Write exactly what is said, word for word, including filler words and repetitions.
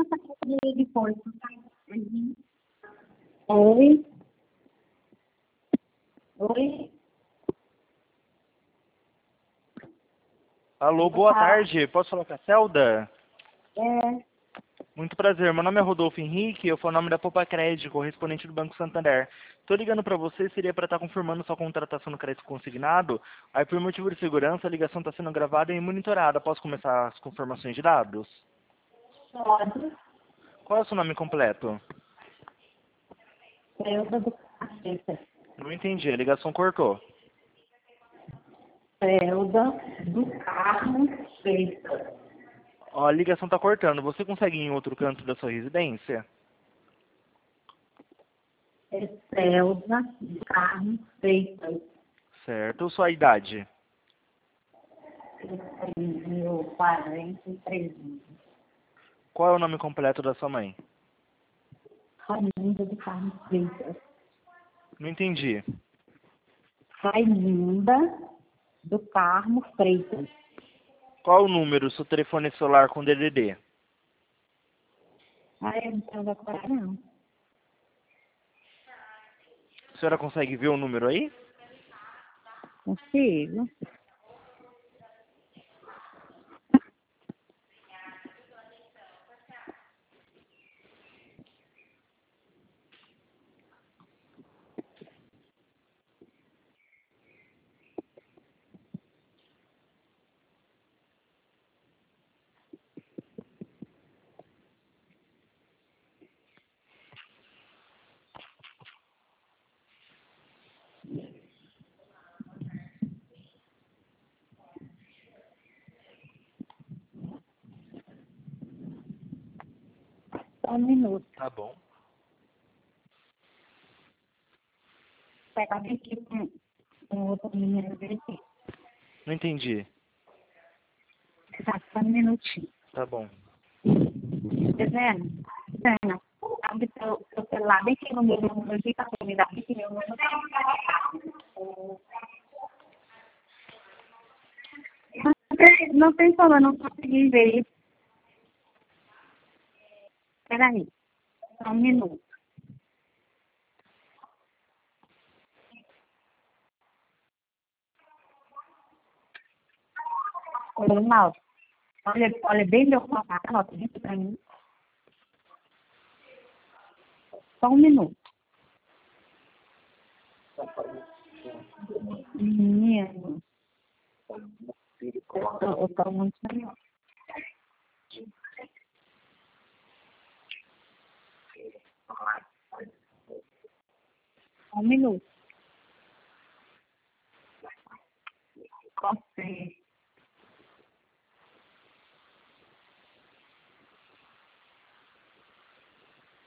de Porto. Uhum. Oi. Oi. Alô, boa tarde. Posso falar com a Celda? É, Muito prazer. Meu nome é Rodolfo Henrique, eu sou o nome da Poupa Crédito, correspondente do Banco Santander. Estou ligando para você, seria para estar confirmando sua contratação no crédito consignado. Aí, por motivo de segurança, a ligação está sendo gravada e monitorada. Posso começar as confirmações de dados? pode. Qual é o seu nome completo? Celda do Caceta. Não entendi, a ligação cortou. Celda do Carmo Feita. Ó, a ligação está cortando. Você consegue ir em outro canto da sua residência? É Celda do Carmo Feita. Certo. Sua idade? Eu tenho quarenta e três anos. Qual é o nome completo da sua mãe? Raimundo do Carmo Feita. Não entendi. Raimundo do Carmo Freitas. Qual o número do seu telefone celular com D D D? Ah, eu não tenho decorar, não. A senhora consegue ver o número aí? Consigo. Só um minuto. Tá bom. Pegar aqui com, com outro menino dele. Não entendi. Tá, só um minutinho. Tá bom. Tá vendo? Ana, abre seu, seu celular bem aqui no meu número aqui, pra você me dar aqui meu número. Não tem, não tem como, não consegui ver isso. Peraí, só um minuto. Ô, Ronaldo, olha, olha bem meu contato, anota isso pra mim. Só um minuto. Menino, eu tô, eu tô muito melhor. Um minuto. Consegue.